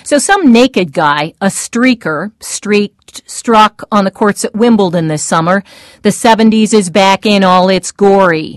So some naked guy, a streaker, struck on the courts at Wimbledon this summer. The 70s is back in all its glory.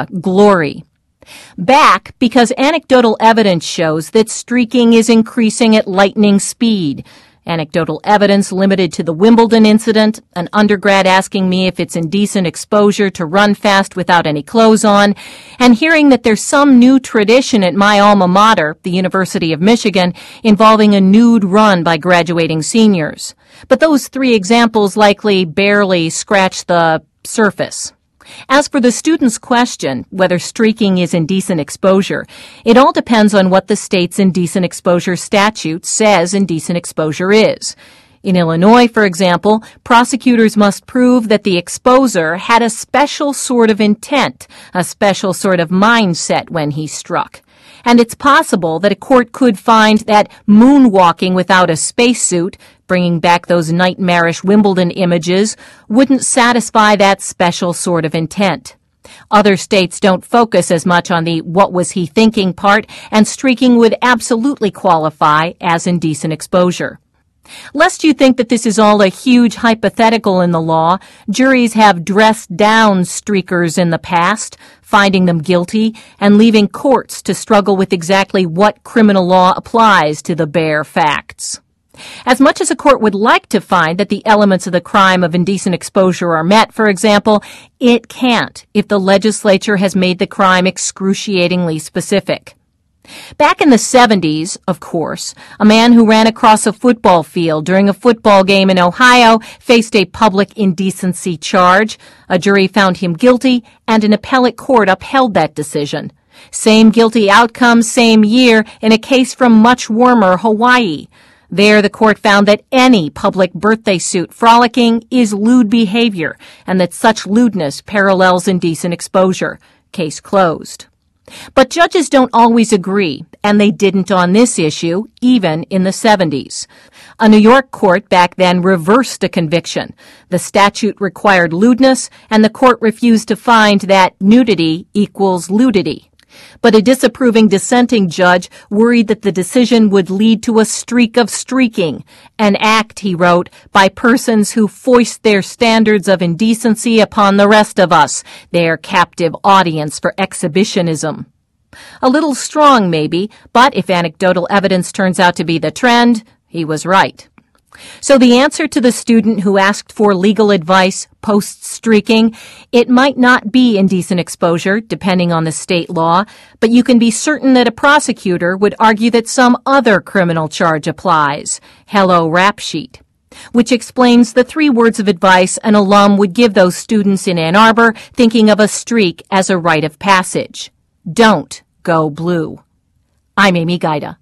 Back because anecdotal evidence shows that streaking is increasing at lightning speed. Anecdotal evidence limited to the Wimbledon incident, an undergrad asking me if it's indecent exposure to run fast without any clothes on, and hearing that there's some new tradition at my alma mater, the University of Michigan, involving a nude run by graduating seniors. But those three examples likely barely scratch the surface. As for the student's question, whether streaking is indecent exposure, it all depends on what the state's indecent exposure statute says indecent exposure is. In Illinois, for example, prosecutors must prove that the exposer had a special sort of intent, a special sort of mindset when he struck. And it's possible that a court could find that moonwalking without a spacesuit, bringing back those nightmarish Wimbledon images, wouldn't satisfy that special sort of intent. Other states don't focus as much on the what was he thinking part, and streaking would absolutely qualify as indecent exposure. Lest you think that this is all a huge hypothetical in the law, juries have dressed down streakers in the past, finding them guilty, and leaving courts to struggle with exactly what criminal law applies to the bare facts. As much as a court would like to find that the elements of the crime of indecent exposure are met, for example, it can't if the legislature has made the crime excruciatingly specific. Back in the 70s, of course, a man who ran across a football field during a football game in Ohio faced a public indecency charge. A jury found him guilty, and an appellate court upheld that decision. Same guilty outcome, same year, in a case from much warmer Hawaii. There, the court found that any public birthday suit frolicking is lewd behavior, and that such lewdness parallels indecent exposure. Case closed. But judges don't always agree, and they didn't on this issue, even in the 70s. A New York court back then reversed a conviction. The statute required lewdness, and the court refused to find that nudity equals lewdity. But a disapproving dissenting judge worried that the decision would lead to a streak of streaking, an act, he wrote, by persons who foist their standards of indecency upon the rest of us, their captive audience for exhibitionism. A little strong, maybe, but if anecdotal evidence turns out to be the trend, he was right. So the answer to the student who asked for legal advice post-streaking, it might not be indecent exposure, depending on the state law, but you can be certain that a prosecutor would argue that some other criminal charge applies. Hello, rap sheet. Which explains the 3 words of advice an alum would give those students in Ann Arbor thinking of a streak as a rite of passage. Don't go blue. I'm Amy Gaida.